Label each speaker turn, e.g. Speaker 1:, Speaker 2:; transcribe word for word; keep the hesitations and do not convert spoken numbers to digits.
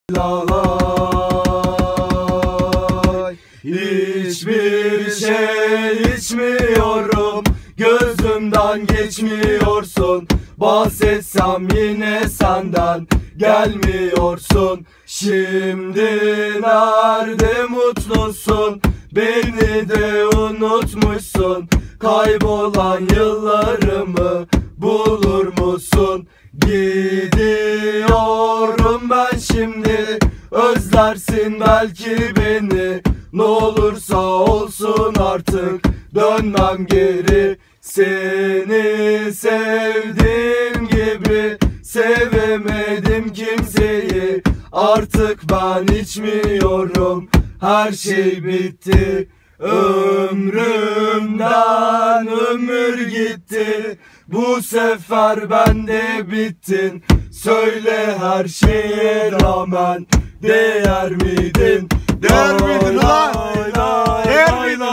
Speaker 1: Lalay. Hiçbir şey içmiyorum, gözümden geçmiyorsun. Bahsetsem yine senden gelmiyorsun. Şimdi nerede mutlusun? Beni de unutmuşsun. Kaybolan yıllarımı bulur musun? Gidiyorum ben şimdi, özlersin belki beni. Ne olursa olsun artık dönmem geri. Seni sevdiğim gibi sevemedim kimseyi. Artık ben içmiyorum, her şey bitti. Ömrümden ömür gitti, bu sefer ben de bittin. Söyle her şeye rağmen değer miydin?
Speaker 2: Değer miydin lan?